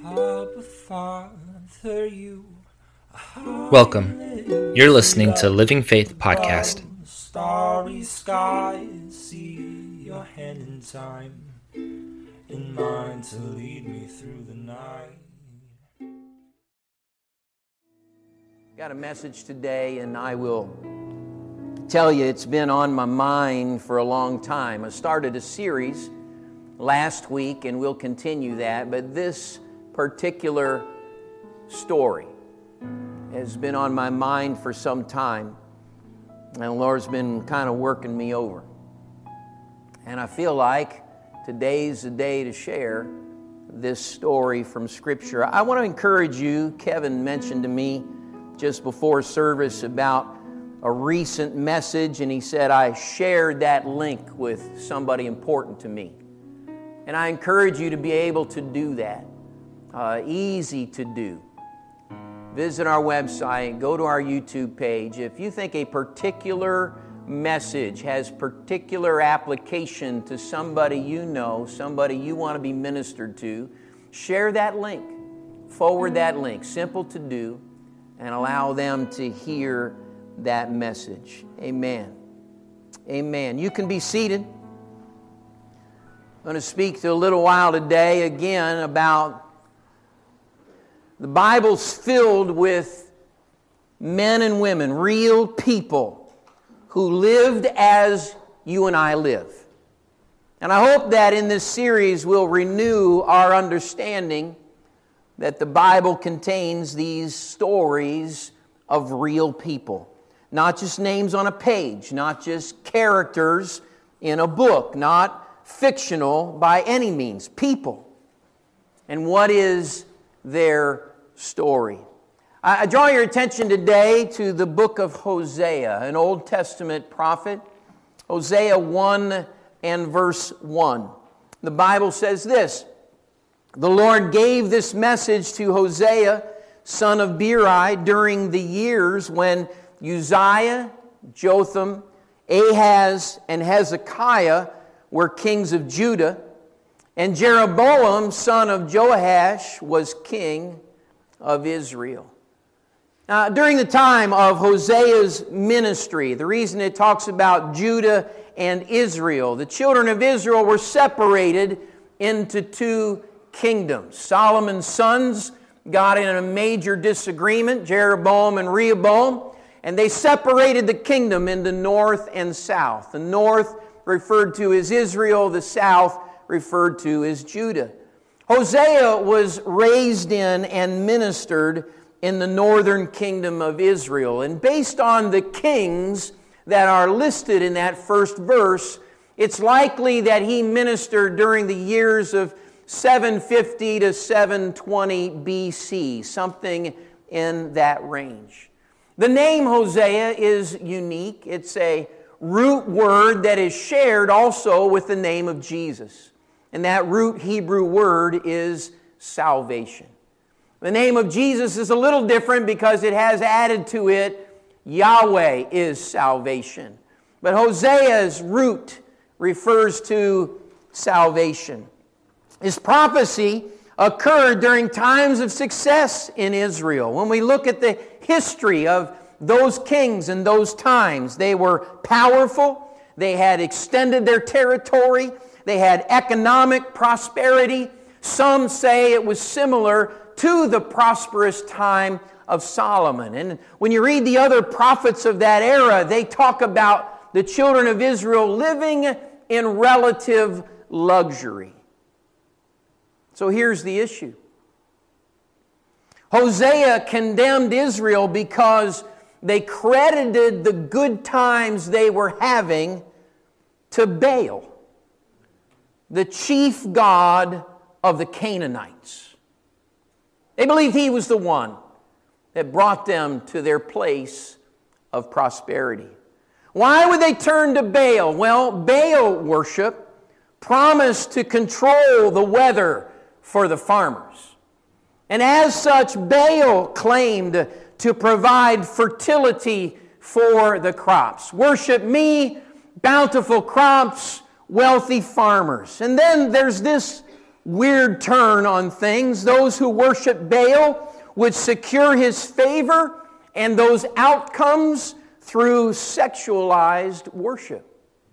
Welcome. You're listening to Living Faith Podcast. Starry skies, see your hand in time, in mine to lead me through the night. Got a message today, and I will tell you it's been on my mind for a long time. I started a series last week, and we'll continue that, but this particular story has been on my mind for some time, and the Lord's been kind of working me over. And I feel like today's the day to share this story from Scripture. I want to encourage you. Kevin mentioned to me just before service about a recent message, and he said I shared that link with somebody important to me. And I encourage you to be able to do that. Easy to do. Visit our website, go to our YouTube page. If you think a particular message has particular application to somebody you know, somebody you want to be ministered to, share that link. Forward that link. Simple to do, and allow them to hear that message. Amen. Amen. You can be seated. I'm going to speak to a little while today again about the Bible's filled with men and women, real people who lived as you and I live. And I hope that in this series we'll renew our understanding that the Bible contains these stories of real people. Not just names on a page, not just characters in a book, not fictional by any means, people. And what is their story? I draw your attention today to the book of Hosea, an Old Testament prophet. Hosea 1 and verse 1. The Bible says this: "The Lord gave this message to Hosea, son of Beeri, during the years when Uzziah, Jotham, Ahaz, and Hezekiah were kings of Judah, and Jeroboam, son of Joash, was king of Israel." Now, during the time of Hosea's ministry, the reason it talks about Judah and Israel, the children of Israel were separated into two kingdoms. Solomon's sons got in a major disagreement, Jeroboam and Rehoboam, and they separated the kingdom into north and south. The north referred to as Israel, the south referred to as Judah. Hosea was raised in and ministered in the northern kingdom of Israel. And based on the kings that are listed in that first verse, it's likely that he ministered during the years of 750 to 720 BC, something in that range. The name Hosea is unique. It's a root word that is shared also with the name of Jesus. And that root Hebrew word is salvation. The name of Jesus is a little different because it has added to it, Yahweh is salvation. But Hosea's root refers to salvation. His prophecy occurred during times of success in Israel. When we look at the history of those kings in those times, they were powerful, they had extended their territory, they had economic prosperity. Some say it was similar to the prosperous time of Solomon. And when you read the other prophets of that era, they talk about the children of Israel living in relative luxury. So here's the issue. Hosea condemned Israel because they credited the good times they were having to Baal, the chief god of the Canaanites. They believed he was the one that brought them to their place of prosperity. Why would they turn to Baal? Well, Baal worship promised to control the weather for the farmers. And as such, Baal claimed to provide fertility for the crops. Worship me, bountiful crops, wealthy farmers. And then there's this weird turn on things. Those who worship Baal would secure his favor and those outcomes through sexualized worship.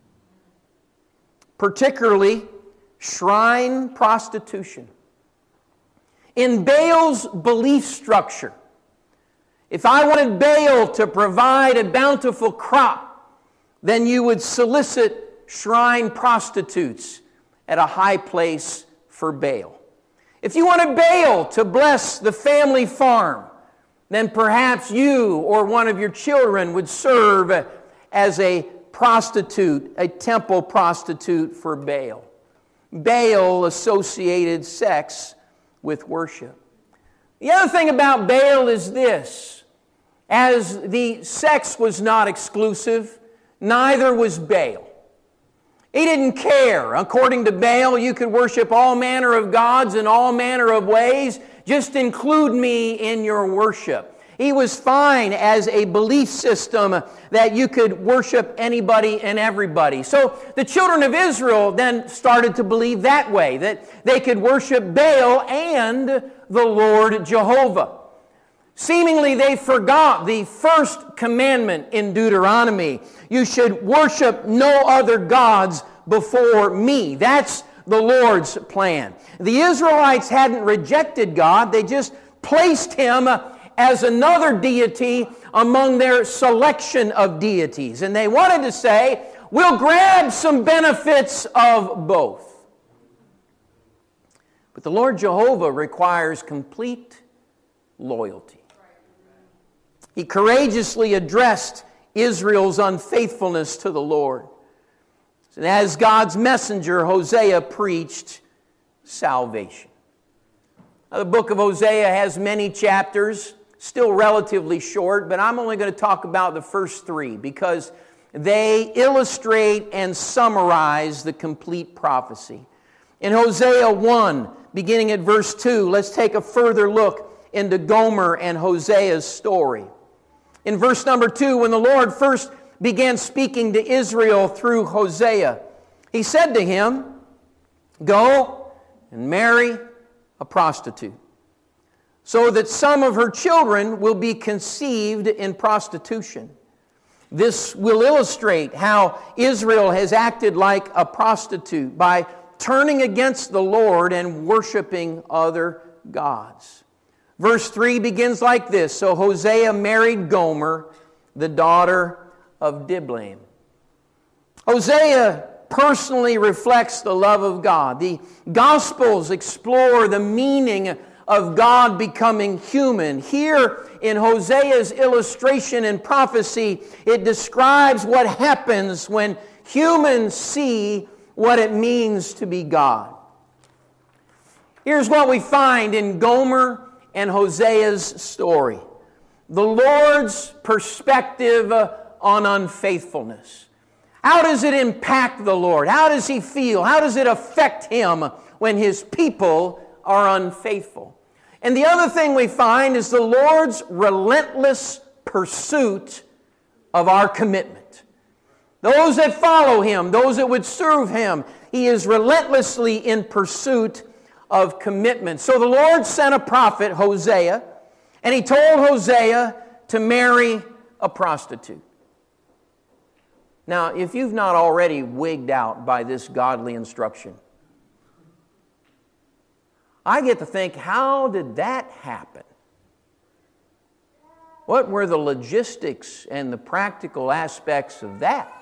Particularly shrine prostitution. In Baal's belief structure, if I wanted Baal to provide a bountiful crop, then you would solicit shrine prostitutes at a high place for Baal. If you wanted Baal to bless the family farm, then perhaps you or one of your children would serve as a prostitute, a temple prostitute for Baal. Baal associated sex with worship. The other thing about Baal is this: as the sex was not exclusive, neither was Baal. He didn't care. According to Baal, you could worship all manner of gods in all manner of ways. Just include me in your worship. He was fine as a belief system that you could worship anybody and everybody. So the children of Israel then started to believe that way, that they could worship Baal and the Lord Jehovah. Seemingly they forgot the first commandment in Deuteronomy. You should worship no other gods before me. That's the Lord's plan. The Israelites hadn't rejected God. They just placed Him as another deity among their selection of deities. And they wanted to say, we'll grab some benefits of both. But the Lord Jehovah requires complete loyalty. He courageously addressed Israel's unfaithfulness to the Lord. And as God's messenger, Hosea preached salvation. Now, the book of Hosea has many chapters, still relatively short, but I'm only going to talk about the first 3 because they illustrate and summarize the complete prophecy. In Hosea 1, beginning at verse 2, let's take a further look into Gomer and Hosea's story. In verse number 2, when the Lord first began speaking to Israel through Hosea, He said to him, "Go and marry a prostitute, so that some of her children will be conceived in prostitution." This will illustrate how Israel has acted like a prostitute by turning against the Lord and worshiping other gods. Verse 3 begins like this: So Hosea married Gomer, the daughter of Diblaim. Hosea personally reflects the love of God. The Gospels explore the meaning of God becoming human. Here in Hosea's illustration and prophecy, it describes what happens when humans see what it means to be God. Here's what we find in Gomer and Hosea's story: the Lord's perspective on unfaithfulness. How does it impact the Lord? How does He feel? How does it affect Him when His people are unfaithful? And the other thing we find is the Lord's relentless pursuit of our commitment. Those that follow Him, those that would serve Him, He is relentlessly in pursuit of commitment. So the Lord sent a prophet, Hosea, and He told Hosea to marry a prostitute. Now, if you've not already wigged out by this godly instruction, I get to think, how did that happen? What were the logistics and the practical aspects of that?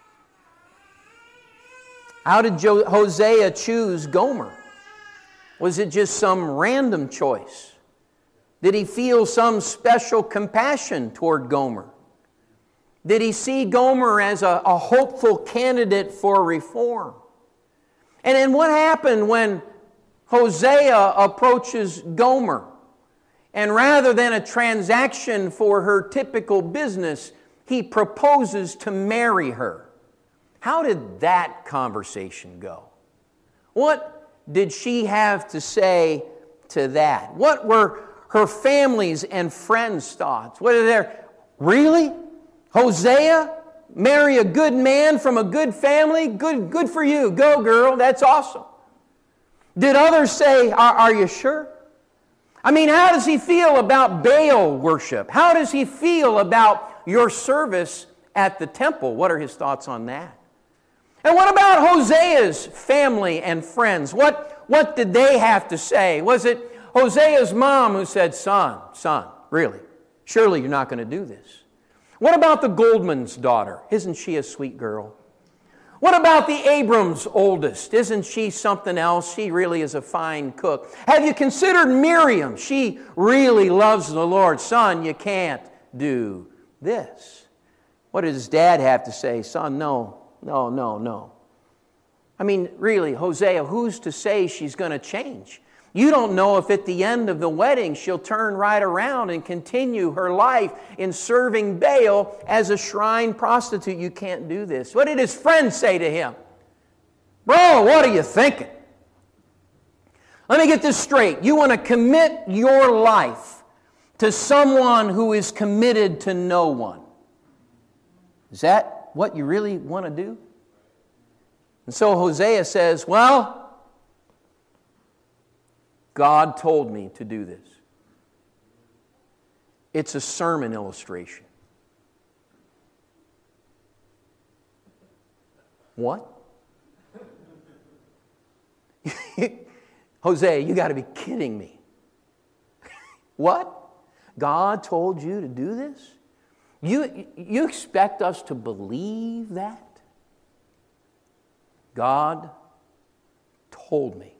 How did Hosea choose Gomer? Was it just some random choice? Did he feel some special compassion toward Gomer? Did he see Gomer as a hopeful candidate for reform? And then what happened when Hosea approaches Gomer, and rather than a transaction for her typical business, he proposes to marry her? How did that conversation go? What did she have to say to that? What were her family's and friends' thoughts? What are their, really? Hosea? Marry a good man from a good family? Good for you. Go, girl. That's awesome. Did others say, are you sure? I mean, how does he feel about Baal worship? How does he feel about your service at the temple? What are his thoughts on that? And what about Hosea's family and friends? What did they have to say? Was it Hosea's mom who said, son, really, surely you're not going to do this? What about the Goldman's daughter? Isn't she a sweet girl? What about the Abrams' oldest? Isn't she something else? She really is a fine cook. Have you considered Miriam? She really loves the Lord. Son, you can't do this. What did his dad have to say? Son, no. I mean, really, Hosea, who's to say she's going to change? You don't know if at the end of the wedding she'll turn right around and continue her life in serving Baal as a shrine prostitute. You can't do this. What did his friends say to him? Bro, what are you thinking? Let me get this straight. You want to commit your life to someone who is committed to no one. Is that what you really want to do? And so Hosea says, well, God told me to do this. It's a sermon illustration. What? Hosea, you got to be kidding me. What? God told you to do this? You expect us to believe that? God told me.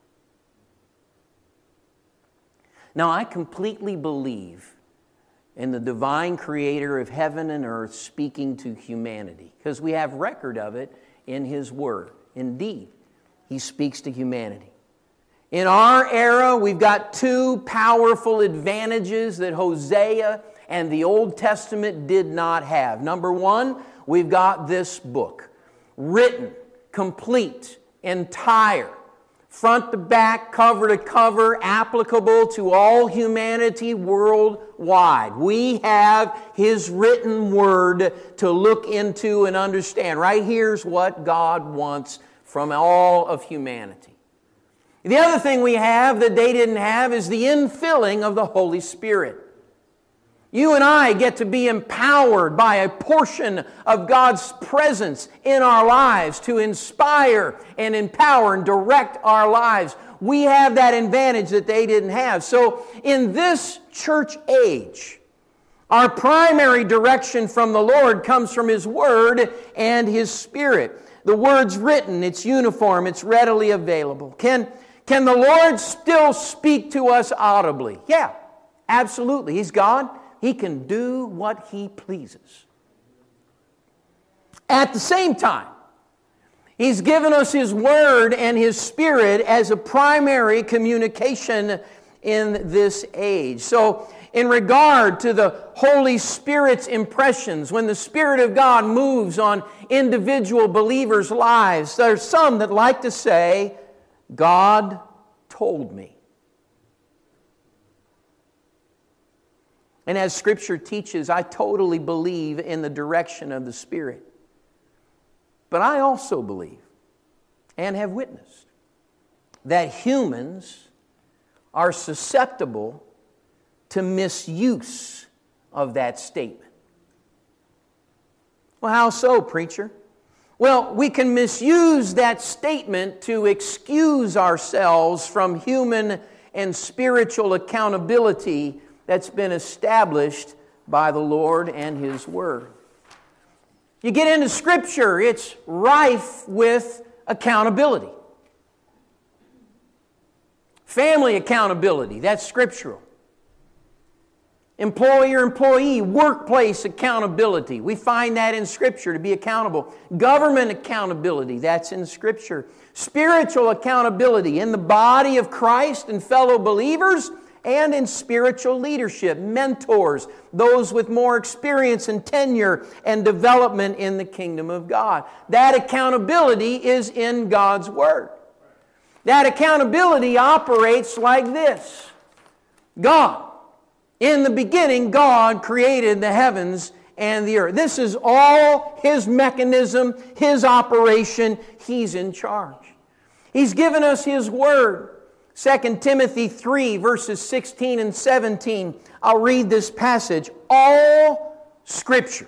Now, I completely believe in the divine creator of heaven and earth speaking to humanity, because we have record of it in His Word. Indeed, He speaks to humanity. In our era, we've got two powerful advantages that Hosea and the Old Testament did not have. Number one, we've got this book, written, complete, entire, front to back, cover to cover, applicable to all humanity worldwide. We have His written Word to look into and understand. Right here's what God wants from all of humanity. The other thing we have that they didn't have is the infilling of the Holy Spirit. You and I get to be empowered by a portion of God's presence in our lives to inspire and empower and direct our lives. We have that advantage that they didn't have. So in this church age, our primary direction from the Lord comes from His Word and His Spirit. The Word's written, it's uniform, it's readily available. Can the Lord still speak to us audibly? Yeah, absolutely. He's God. He can do what He pleases. At the same time, He's given us His Word and His Spirit as a primary communication in this age. So, in regard to the Holy Spirit's impressions, when the Spirit of God moves on individual believers' lives, there are some that like to say, God told me. And as Scripture teaches, I totally believe in the direction of the Spirit. But I also believe and have witnessed that humans are susceptible to misuse of that statement. Well, how so, preacher? Well, we can misuse that statement to excuse ourselves from human and spiritual accountability that's been established by the Lord and His Word. You get into Scripture, it's rife with accountability. Family accountability, that's scriptural. Employer-employee, workplace accountability. We find that in Scripture to be accountable. Government accountability, that's in Scripture. Spiritual accountability in the body of Christ and fellow believers, and in spiritual leadership, mentors, those with more experience and tenure and development in the kingdom of God. That accountability is in God's Word. That accountability operates like this. God. In the beginning, God created the heavens and the earth. This is all His mechanism, His operation. He's in charge. He's given us His Word. 2 Timothy 3, verses 16 and 17. I'll read this passage. All Scripture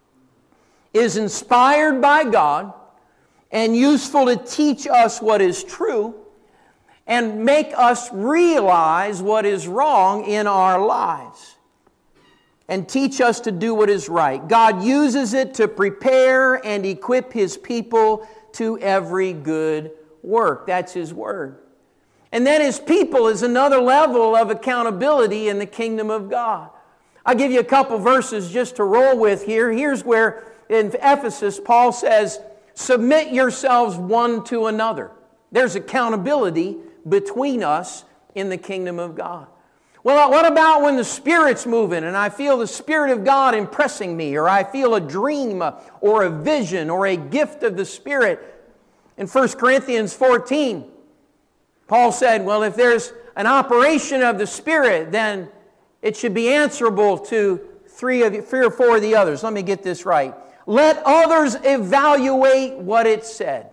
is inspired by God and useful to teach us what is true and make us realize what is wrong in our lives and teach us to do what is right. God uses it to prepare and equip His people to every good work. That's His Word. And then His people is another level of accountability in the kingdom of God. I'll give you a couple verses just to roll with here. Here's where in Ephesus Paul says, submit yourselves one to another. There's accountability between us in the kingdom of God. Well, what about when the Spirit's moving and I feel the Spirit of God impressing me, or I feel a dream or a vision or a gift of the Spirit? In 1 Corinthians 14, Paul said, well, if there's an operation of the Spirit, then it should be answerable to three or four of the others. Let me get this right. Let others evaluate what it said.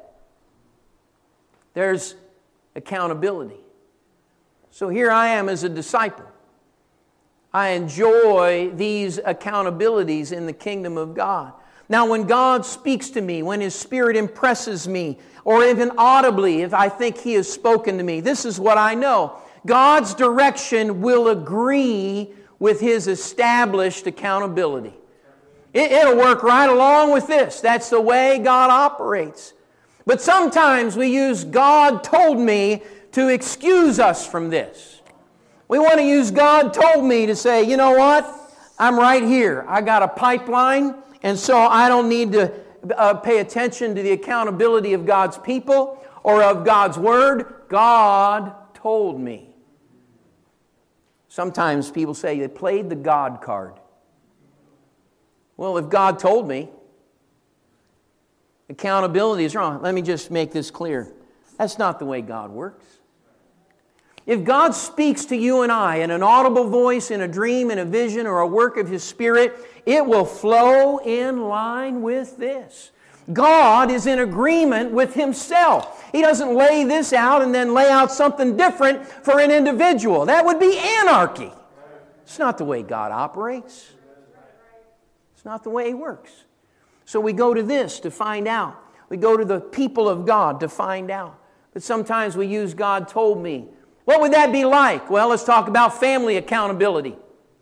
There's accountability. So here I am as a disciple. I enjoy these accountabilities in the kingdom of God. Now, when God speaks to me, when His Spirit impresses me, or even audibly, if I think He has spoken to me, this is what I know. God's direction will agree with His established accountability. It'll work right along with this. That's the way God operates. But sometimes we use God told me to excuse us from this. We want to use God told me to say, you know what? I'm right here. I got a pipeline, and so I don't need to pay attention to the accountability of God's people or of God's Word. God told me. Sometimes people say they played the God card. Well, if God told me, accountability is wrong. Let me just make this clear. That's not the way God works. If God speaks to you and I in an audible voice, in a dream, in a vision, or a work of His Spirit, it will flow in line with this. God is in agreement with Himself. He doesn't lay this out and then lay out something different for an individual. That would be anarchy. It's not the way God operates. It's not the way He works. So we go to this to find out. We go to the people of God to find out. But sometimes we use God told me. What would that be like? Well, let's talk about family accountability.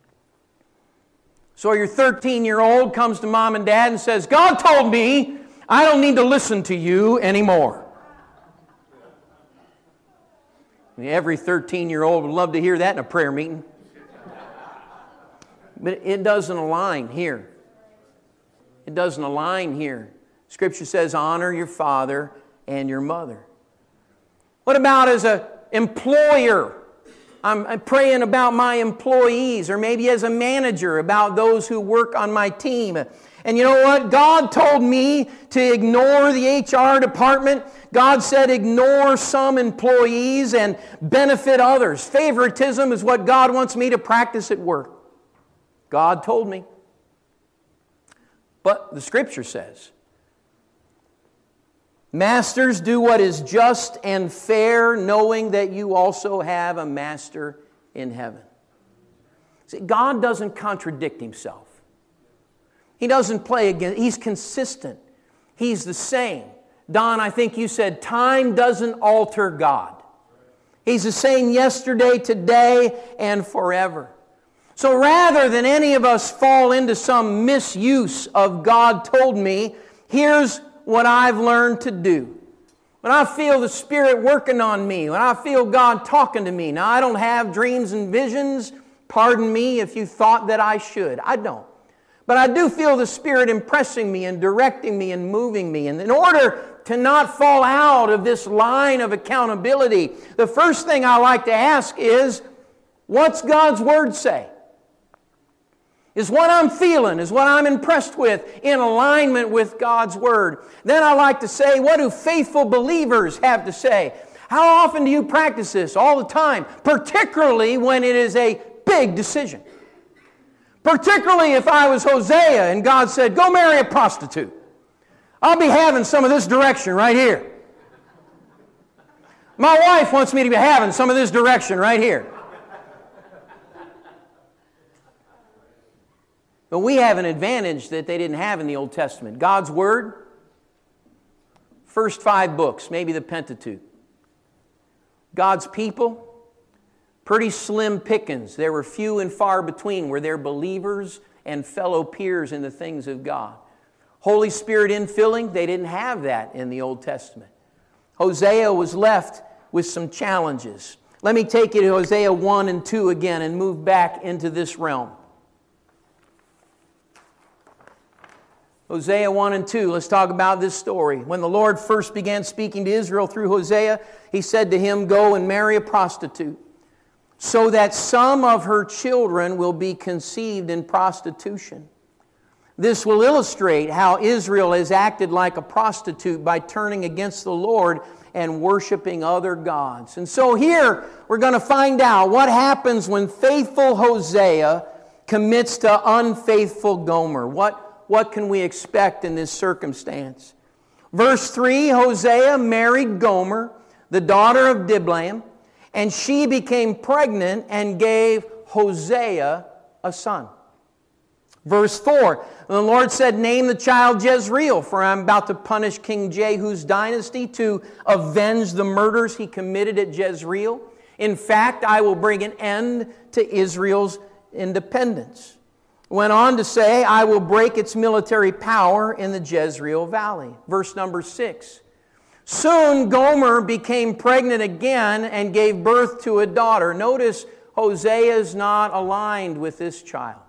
So your 13-year-old comes to mom and dad and says, God told me I don't need to listen to you anymore. Every 13-year-old would love to hear that in a prayer meeting. But it doesn't align here. It doesn't align here. Scripture says, honor your father and your mother. What about as an employer? I'm praying about my employees, or maybe as a manager about those who work on my team. And you know what? God told me to ignore the HR department. God said ignore some employees and benefit others. Favoritism is what God wants me to practice at work. God told me. But the Scripture says, masters, do what is just and fair, knowing that you also have a master in heaven. See, God doesn't contradict Himself. He doesn't play against. He's consistent. He's the same. Don, I think you said time doesn't alter God. He's the same yesterday, today, and forever. So rather than any of us fall into some misuse of God told me, here's what I've learned to do. When I feel the Spirit working on me, when I feel God talking to me, now I don't have dreams and visions. Pardon me if you thought that I should. I don't. But I do feel the Spirit impressing me and directing me and moving me. And in order to not fall out of this line of accountability, the first thing I like to ask is, what's God's Word say? Is what I'm feeling, is what I'm impressed with in alignment with God's Word? Then I like to say, what do faithful believers have to say? How often do you practice this? All the time, particularly when it is a big decision. Particularly if I was Hosea and God said, go marry a prostitute. I'll be having some of this direction right here. My wife wants me to be having some of this direction right here. But we have an advantage that they didn't have in the Old Testament. God's Word, first 5 books, maybe the Pentateuch. God's people, pretty slim pickings. There were few and far between were there believers and fellow peers in the things of God. Holy Spirit infilling, they didn't have that in the Old Testament. Hosea was left with some challenges. Let me take you to Hosea 1 and 2 again and move back into this realm. Hosea 1 and 2, let's talk about this story. When the Lord first began speaking to Israel through Hosea, He said to him, "Go and marry a prostitute, so that some of her children will be conceived in prostitution." This will illustrate how Israel has acted like a prostitute by turning against the Lord and worshiping other gods. And so here we're going to find out what happens when faithful Hosea commits to unfaithful Gomer. What can we expect in this circumstance? Verse 3, Hosea married Gomer, the daughter of Diblaim, and she became pregnant and gave Hosea a son. Verse 4, the Lord said, "Name the child Jezreel, for I am about to punish King Jehu's dynasty to avenge the murders he committed at Jezreel. In fact, I will bring an end to Israel's independence." Went on to say, "I will break its military power in the Jezreel Valley." Verse number 6. Soon Gomer became pregnant again and gave birth to a daughter. Notice Hosea is not aligned with this child.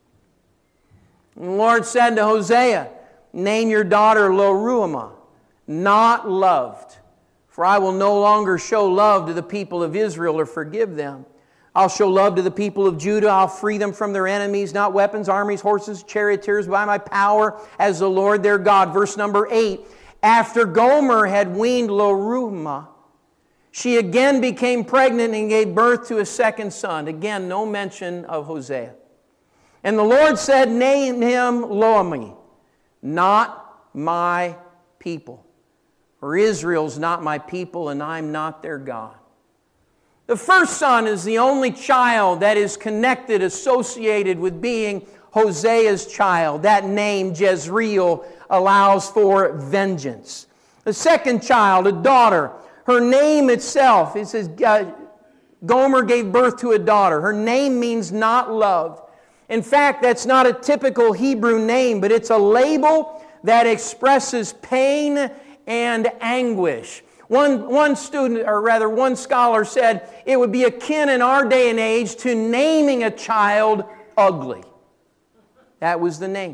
And the Lord said to Hosea, "Name your daughter Lo-ruhamah, not loved, for I will no longer show love to the people of Israel or forgive them. I'll show love to the people of Judah. I'll free them from their enemies, not weapons, armies, horses, charioteers, by my power as the Lord their God." Verse number 8. After Gomer had weaned Lo-ruhamah, she again became pregnant and gave birth to a second son. Again, no mention of Hosea. And the Lord said, "Name him Lo-ammi, not my people. For Israel's not my people, and I'm not their God." The first son is the only child that is connected, associated with being Hosea's child. That name, Jezreel, allows for vengeance. The second child, a daughter, her name itself, it says Gomer gave birth to a daughter. Her name means not loved. In fact, that's not a typical Hebrew name, but it's a label that expresses pain and anguish. One student, or rather one scholar, said it would be akin in our day and age to naming a child ugly. That was the name.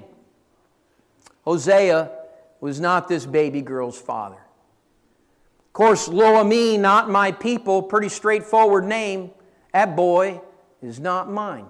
Hosea was not this baby girl's father. Of course, Lo-ammi, not my people, pretty straightforward name. That boy is not mine.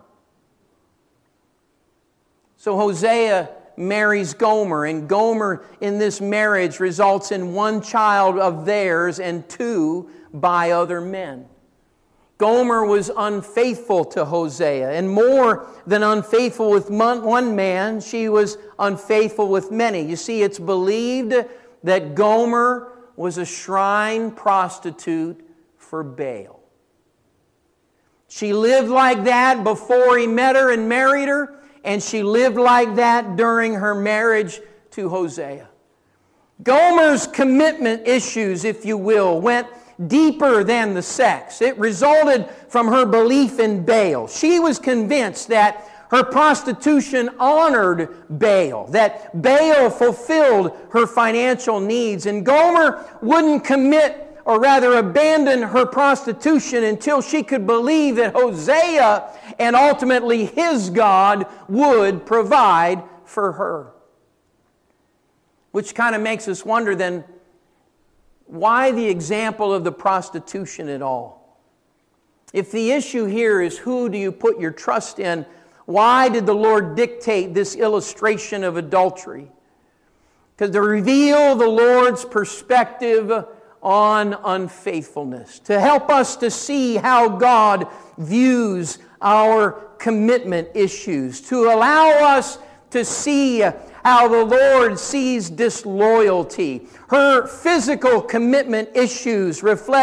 So Hosea marries Gomer, and Gomer in this marriage results in one child of theirs and 2 by other men. Gomer was unfaithful to Hosea, and more than unfaithful with one man, she was unfaithful with many. You see, it's believed that Gomer was a shrine prostitute for Baal. She lived like that before he met her and married her, and she lived like that during her marriage to Hosea. Gomer's commitment issues, if you will, went deeper than the sex. It resulted from her belief in Baal. She was convinced that her prostitution honored Baal, that Baal fulfilled her financial needs, and Gomer wouldn't commit, or rather abandon, her prostitution until she could believe that Hosea and ultimately his God would provide for her. Which kind of makes us wonder then, why the example of the prostitution at all? If the issue here is who do you put your trust in, why did the Lord dictate this illustration of adultery? Because to reveal the Lord's perspective on unfaithfulness, to help us to see how God views our commitment issues, to allow us to see how the Lord sees disloyalty. Her physical commitment issues reflect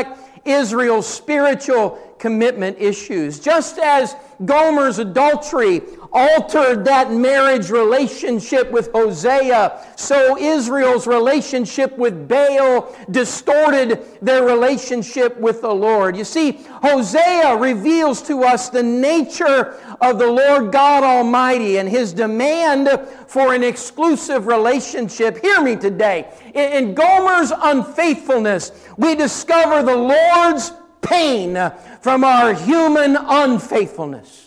Israel's spiritual commitment issues. Just as Gomer's adultery altered that marriage relationship with Hosea, so Israel's relationship with Baal distorted their relationship with the Lord. You see, Hosea reveals to us the nature of the Lord God Almighty and His demand for an exclusive relationship. Hear me today. In Gomer's unfaithfulness, we discover the Lord's pain from our human unfaithfulness.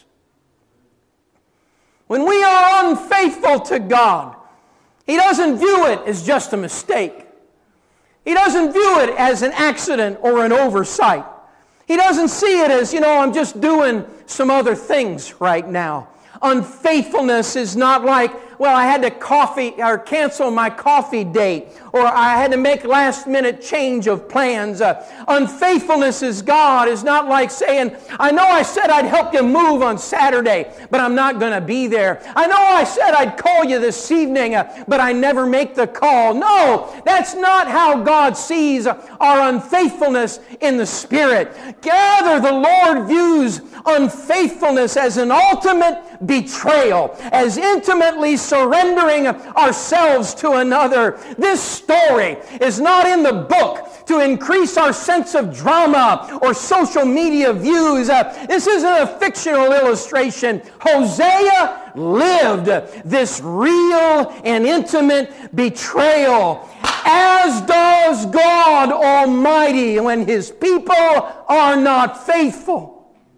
When we are unfaithful to God, He doesn't view it as just a mistake. He doesn't view it as an accident or an oversight. He doesn't see it as, I'm just doing some other things right now. Unfaithfulness is not like, I had to cancel my coffee date, or I had to make last-minute change of plans. Unfaithfulness is not like saying, I know I said I'd help you move on Saturday, but I'm not going to be there. I know I said I'd call you this evening, but I never make the call. No, that's not how God sees our unfaithfulness in the Spirit. Rather, the Lord views unfaithfulness as an ultimate betrayal, as intimately surrendering ourselves to another. This story is not in the book to increase our sense of drama or social media views. This isn't a fictional illustration. Hosea lived this real and intimate betrayal, as does God Almighty when His people are not faithful.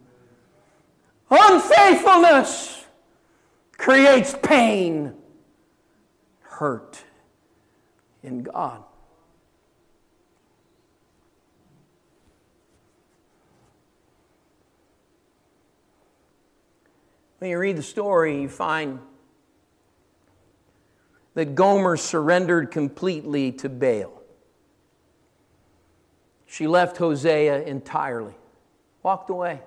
Unfaithfulness creates pain, hurt in God. When you read the story, you find that Gomer surrendered completely to Baal. She left Hosea entirely, walked away.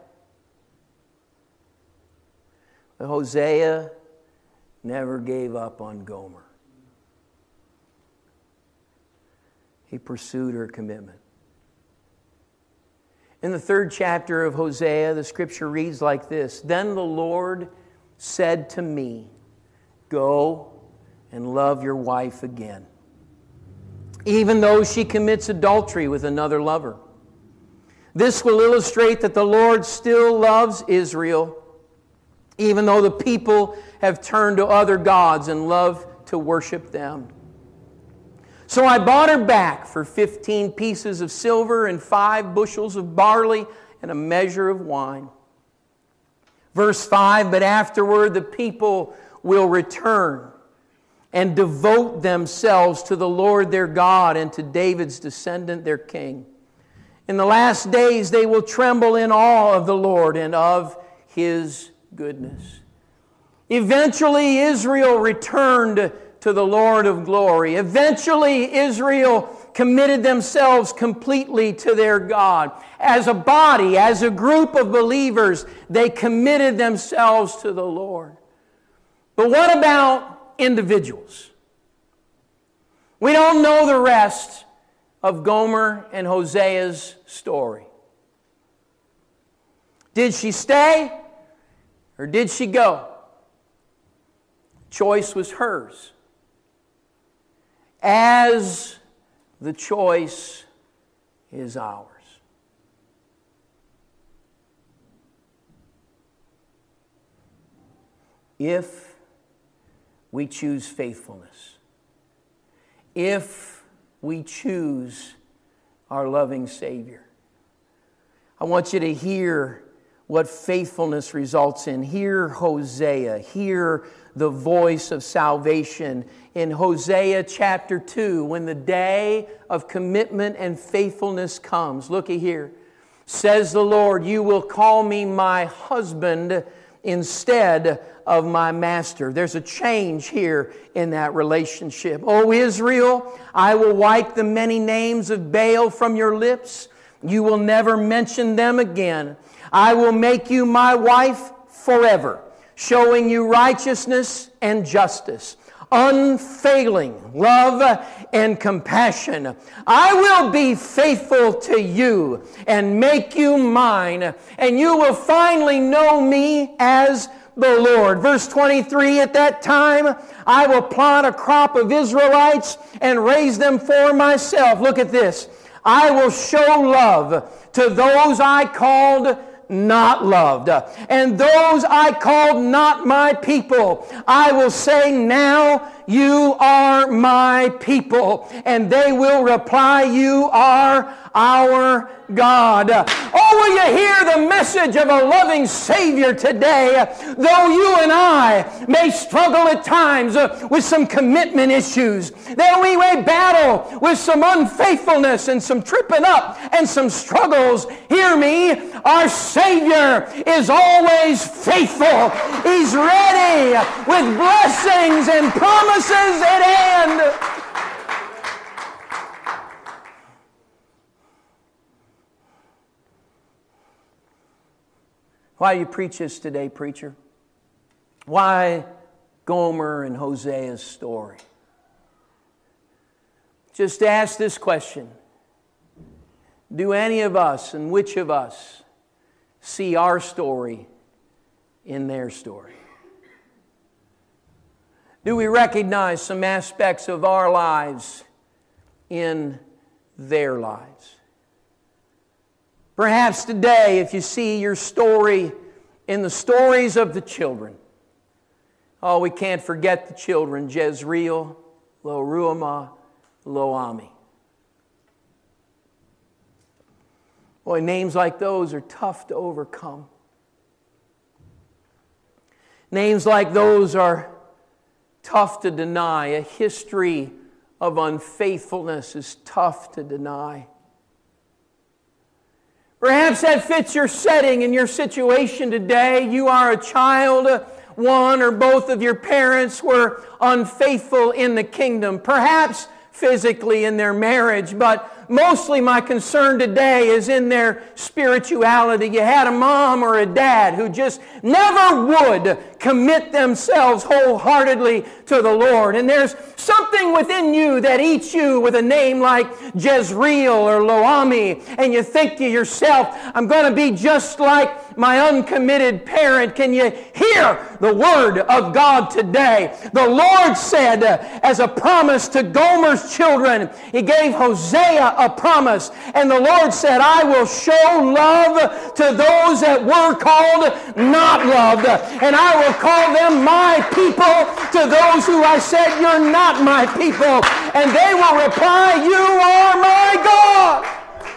But Hosea never gave up on Gomer. He pursued her commitment. In the 3rd chapter of Hosea, the scripture reads like this: Then the Lord said to me, Go and love your wife again, even though she commits adultery with another lover. This will illustrate that the Lord still loves Israel, even though the people have turned to other gods and love to worship them. So I bought her back for 15 pieces of silver and 5 bushels of barley and a measure of wine. Verse 5, But afterward the people will return and devote themselves to the Lord their God and to David's descendant, their king. In the last days they will tremble in awe of the Lord and of His goodness. Eventually, Israel returned to the Lord of glory. Eventually, Israel committed themselves completely to their God. As a body, as a group of believers, they committed themselves to the Lord. But what about individuals? We don't know the rest of Gomer and Hosea's story. Did she stay? Or did she go? Choice was hers. As the choice is ours. If we choose faithfulness, if we choose our loving Savior, I want you to hear what faithfulness results in. Hear Hosea. Hear the voice of salvation in Hosea chapter 2, when the day of commitment and faithfulness comes. Looky here. Says the Lord, You will call me my husband instead of my master. There's a change here in that relationship. O Israel, I will wipe the many names of Baal from your lips. You will never mention them again. I will make you my wife forever, showing you righteousness and justice. unfailing love and compassion. I will be faithful to you and make you mine, and you will finally know me as the Lord. Verse 23, at that time I will plant a crop of Israelites and raise them for myself. Look at this. I will show love to those I called not loved, and those I called not my people. I will say, now you are my people, and they will reply, you are our God. Oh, will you hear the message of a loving Savior today? Though you and I may struggle at times with some commitment issues, that we may battle with some unfaithfulness and some tripping up and some struggles, hear me, our Savior is always faithful. He's ready with blessings and promises at hand. Why do you preach this today, preacher? Why Gomer and Hosea's story? Just ask this question. Do any of us and which of us see our story in their story? Do we recognize some aspects of our lives in their lives? Perhaps today, if you see your story in the stories of the children. Oh, we can't forget the children, Jezreel, Lo-ruhamah, Lo-ami. Boy, names like those are tough to overcome. Names like those are tough to deny. A history of unfaithfulness is tough to deny. Perhaps that fits your setting and your situation today. You are a child. One or both of your parents were unfaithful in the kingdom. Perhaps physically in their marriage, but mostly my concern today is in their spirituality. You had a mom or a dad who just never would commit themselves wholeheartedly to the Lord. And there's something within you that eats you with a name like Jezreel or Lo-ami, and you think to yourself, I'm going to be just like my uncommitted parent. Can you hear the word of God today? The Lord said, as a promise to Gomer's children, He gave Hosea a promise, and the Lord said, I will show love to those that were called not loved, and I will call them my people to those who I said, you're not my people, and they will reply, you are my God.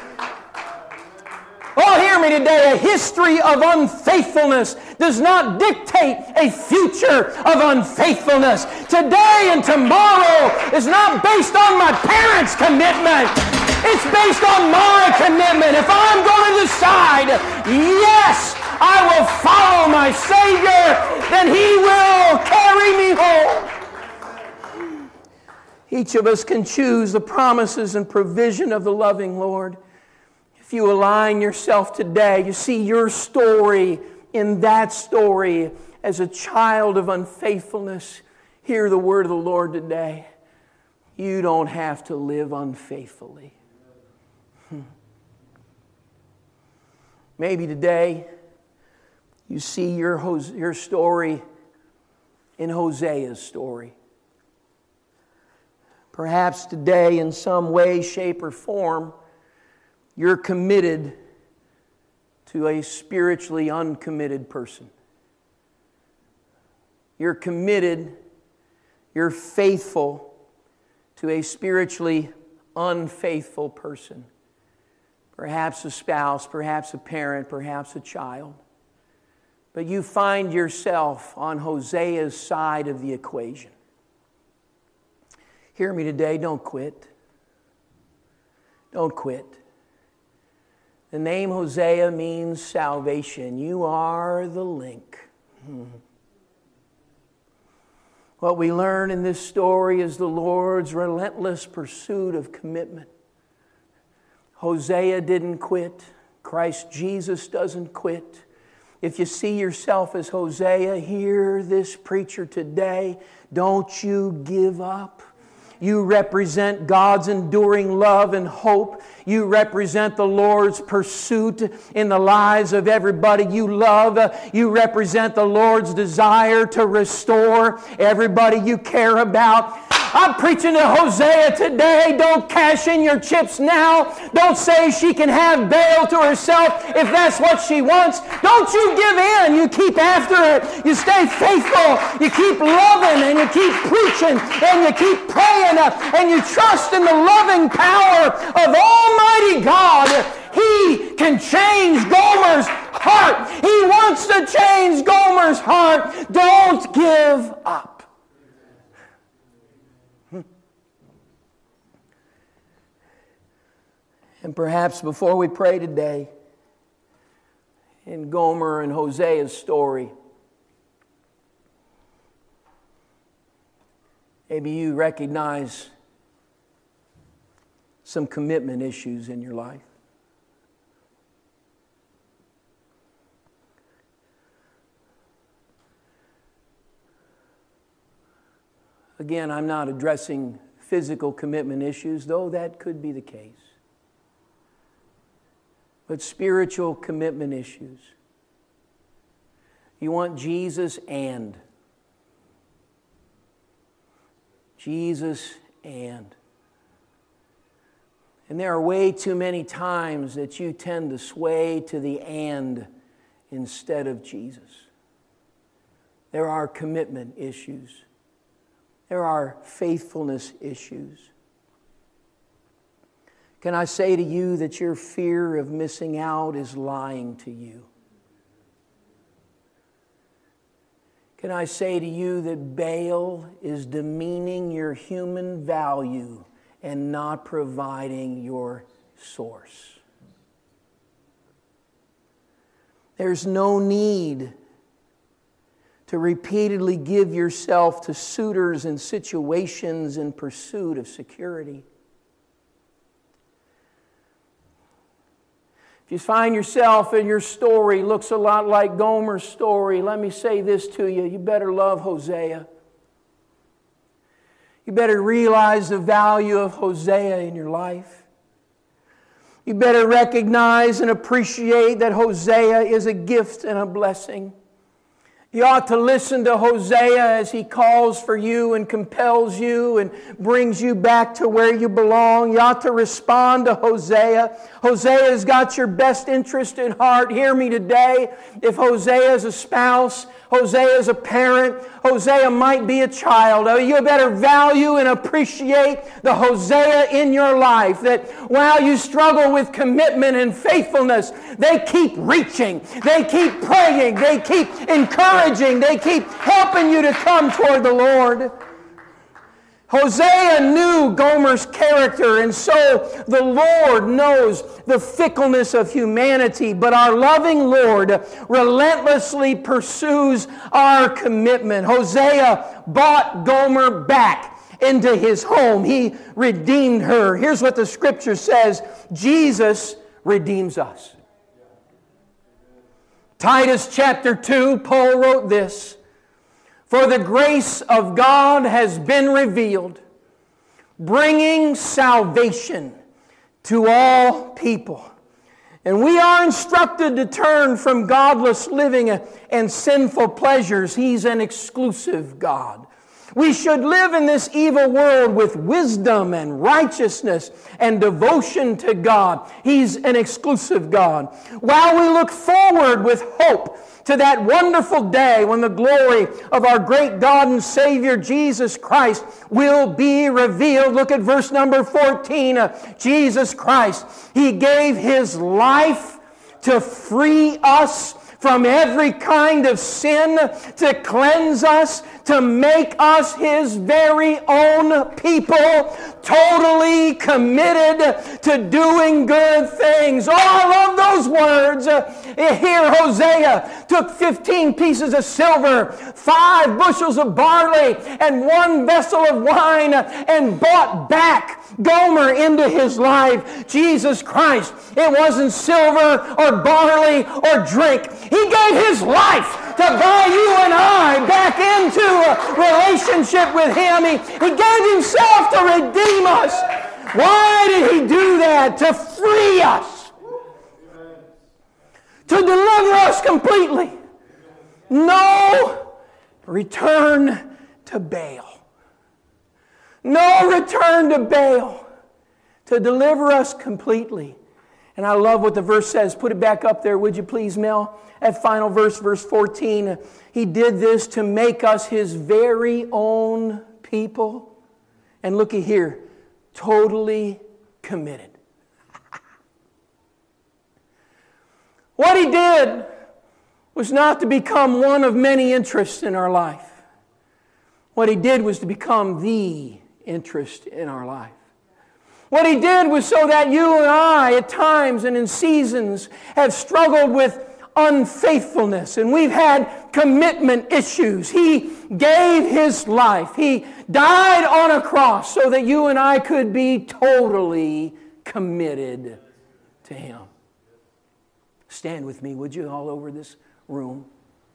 Oh, hear me today. A history of unfaithfulness does not dictate a future of unfaithfulness. Today and tomorrow is not based on my parents' commitment. It's based on my commitment. If I'm going to decide, yes, I will follow my Savior, then He will carry me home. Each of us can choose the promises and provision of the loving Lord. If you align yourself today, you see your story in that story as a child of unfaithfulness. Hear the word of the Lord today. You don't have to live unfaithfully. Maybe today you see your story in Hosea's story. Perhaps today in some way, shape, or form, you're committed to a spiritually uncommitted person. You're committed, you're faithful to a spiritually unfaithful person. Perhaps a spouse, perhaps a parent, perhaps a child. But you find yourself on Hosea's side of the equation. Hear me today, don't quit. Don't quit. The name Hosea means salvation. You are the link. What we learn in this story is the Lord's relentless pursuit of commitment. Hosea didn't quit. Christ Jesus doesn't quit. If you see yourself as Hosea, hear this preacher today. Don't you give up. You represent God's enduring love and hope. You represent the Lord's pursuit in the lives of everybody you love. You represent the Lord's desire to restore everybody you care about. I'm preaching to Hosea today. Don't cash in your chips now. Don't say she can have Baal to herself if that's what she wants. Don't you give in. You keep after it. You stay faithful. You keep loving and you keep preaching and you keep praying and you trust in the loving power of Almighty God. He can change Gomer's heart. He wants to change Gomer's heart. Don't give up. And perhaps before we pray today, in Gomer and Hosea's story, maybe you recognize some commitment issues in your life. Again, I'm not addressing physical commitment issues, though that could be the case. But spiritual commitment issues. You want Jesus and. Jesus and. And there are way too many times that you tend to sway to the and instead of Jesus. There are commitment issues. There are faithfulness issues. Can I say to you that your fear of missing out is lying to you? Can I say to you that Baal is demeaning your human value and not providing your source? There's no need to repeatedly give yourself to suitors and situations in pursuit of security. If you find yourself and your story looks a lot like Gomer's story, let me say this to you. You better love Hosea. You better realize the value of Hosea in your life. You better recognize and appreciate that Hosea is a gift and a blessing. You ought to listen to Hosea as he calls for you and compels you and brings you back to where you belong. You ought to respond to Hosea. Hosea's got your best interest in heart. Hear me today. If Hosea is a spouse, Hosea is a parent, Hosea might be a child. You better value and appreciate the Hosea in your life, that while you struggle with commitment and faithfulness, they keep reaching, they keep praying, they keep encouraging, they keep helping you to come toward the Lord. Hosea knew Gomer's character, and so the Lord knows the fickleness of humanity, but our loving Lord relentlessly pursues our commitment. Hosea bought Gomer back into his home. He redeemed her. Here's what the Scripture says: Jesus redeems us. Titus chapter 2, Paul wrote this: "For the grace of God has been revealed, bringing salvation to all people." And we are instructed to turn from godless living and sinful pleasures. He's an exclusive God. We should live in this evil world with wisdom and righteousness and devotion to God. He's an exclusive God. While we look forward with hope to that wonderful day when the glory of our great God and Savior Jesus Christ will be revealed. Look at verse number 14. Jesus Christ, He gave His life to free us from every kind of sin, to cleanse us, to make us His very own people, totally committed to doing good things. Oh, I love those words. Here Hosea took 15 pieces of silver, 5 bushels of barley, and 1 vessel of wine, and bought back Gomer into his life. Jesus Christ, it wasn't silver or barley or drink. He gave His life to buy you and I back into a relationship with Him. He gave Himself to redeem us. Why did He do that? To free us. To deliver us completely. No return to Baal. No return to Baal. To deliver us completely. And I love what the verse says. Put it back up there, would you please, Mel? That final verse, verse 14. He did this to make us His very own people. And looky here. Totally committed. What He did was not to become one of many interests in our life. What He did was to become the interest in our life. What He did was so that you and I, at times and in seasons, have struggled with unfaithfulness and we've had commitment issues. He gave His life. He died on a cross so that you and I could be totally committed to Him. Stand with me, would you, all over this room.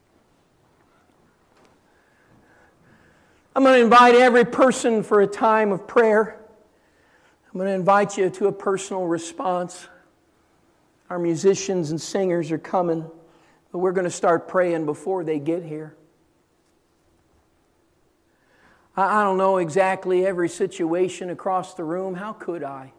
I'm going to invite every person for a time of prayer. I'm going to invite you to a personal response. Our musicians and singers are coming, but we're going to start praying before they get here. I don't know exactly every situation across the room. How could I?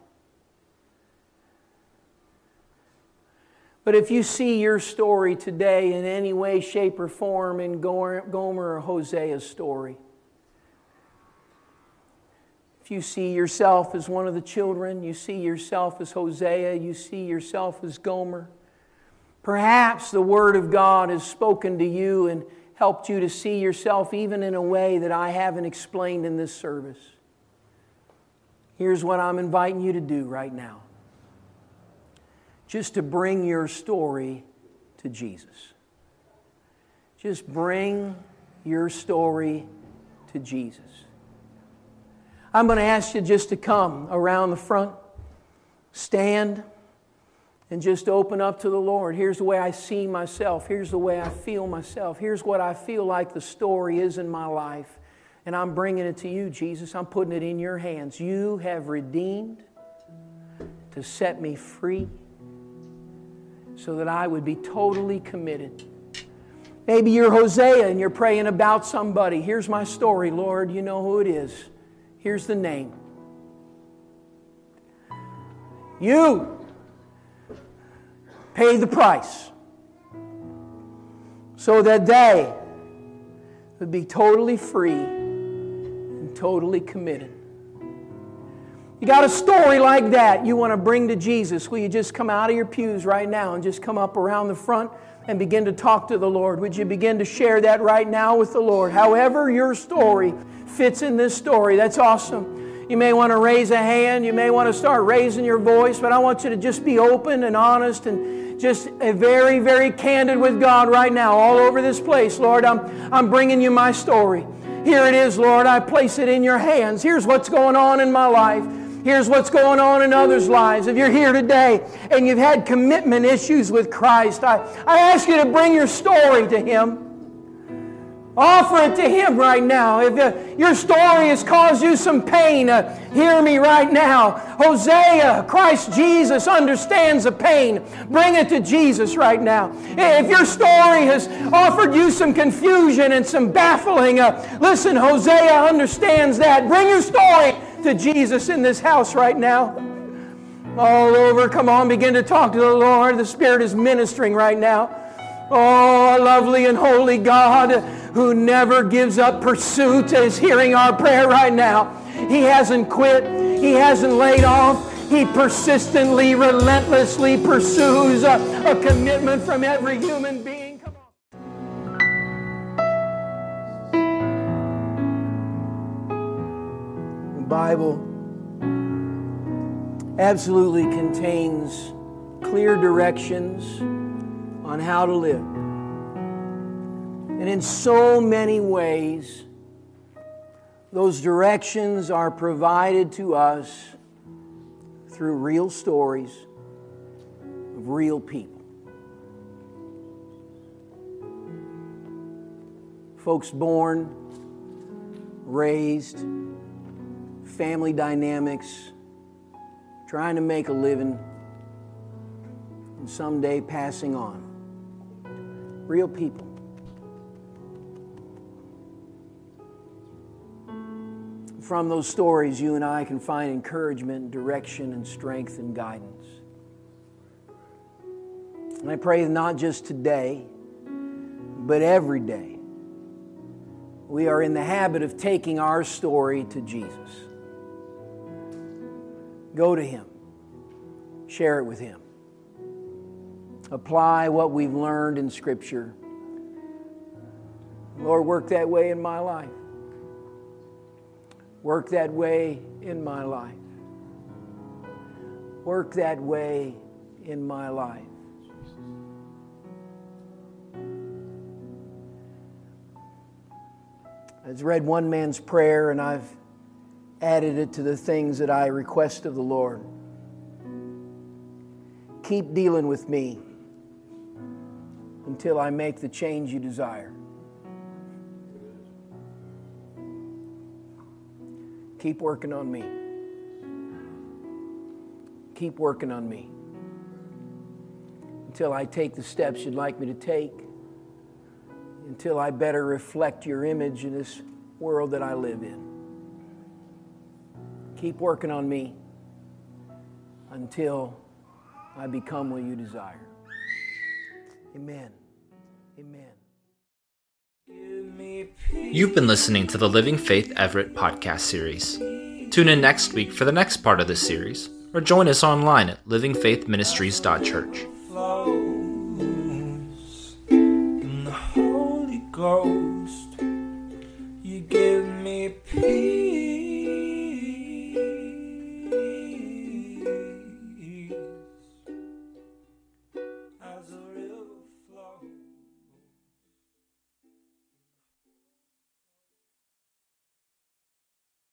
But if you see your story today in any way, shape, or form in Gomer or Hosea's story, if you see yourself as one of the children, you see yourself as Hosea, you see yourself as Gomer, perhaps the Word of God has spoken to you and helped you to see yourself even in a way that I haven't explained in this service. Here's what I'm inviting you to do right now. Just to bring your story to Jesus. Just bring your story to Jesus. I'm going to ask you just to come around the front, stand, and just open up to the Lord. Here's the way I see myself. Here's the way I feel myself. Here's what I feel like the story is in my life. And I'm bringing it to you, Jesus. I'm putting it in your hands. You have redeemed to set me free, so that I would be totally committed. Maybe you're Hosea and you're praying about somebody. Here's my story, Lord. You know who it is. Here's the name. You paid the price so that they would be totally free and totally committed. You got a story like that you want to bring to Jesus. Will you just come out of your pews right now and just come up around the front and begin to talk to the Lord? Would you begin to share that right now with the Lord? However your story fits in this story, that's awesome. You may want to raise a hand. You may want to start raising your voice. But I want you to just be open and honest and just very, very candid with God right now all over this place. Lord, I'm bringing you my story. Here it is, Lord. I place it in your hands. Here's what's going on in my life. Here's what's going on in others' lives. If you're here today and you've had commitment issues with Christ, I ask you to bring your story to Him. Offer it to Him right now. If your story has caused you some pain, hear me right now. Hosea, Christ Jesus understands the pain. Bring it to Jesus right now. If your story has offered you some confusion and some baffling, listen, Hosea understands that. Bring your story to Jesus in this house right now. All over, come on, begin to talk to the Lord. The Spirit is ministering right now. Oh, a lovely and holy God who never gives up pursuit is hearing our prayer right now. He hasn't quit. He hasn't laid off. He persistently, relentlessly pursues a commitment from every human being. Come on. The Bible absolutely contains clear directions on how to live. And in so many ways, those directions are provided to us through real stories of real people. Folks born, raised, family dynamics, trying to make a living, and someday passing on. Real people. From those stories, you and I can find encouragement, direction, and strength and guidance. And I pray not just today, but every day, we are in the habit of taking our story to Jesus. Go to Him. Share it with Him. Apply what we've learned in Scripture. Lord, work that way in my life. Work that way in my life. Work that way in my life. I've read one man's prayer and I've added it to the things that I request of the Lord. Keep dealing with me until I make the change you desire. Keep working on me. Keep working on me until I take the steps you'd like me to take, until I better reflect your image in this world that I live in. Keep working on me until I become what you desire. Amen. Amen. You've been listening to the Living Faith Everett podcast series. Tune in next week for the next part of this series, or join us online at livingfaithministries.church. Flows in the Holy Ghost, you give me peace.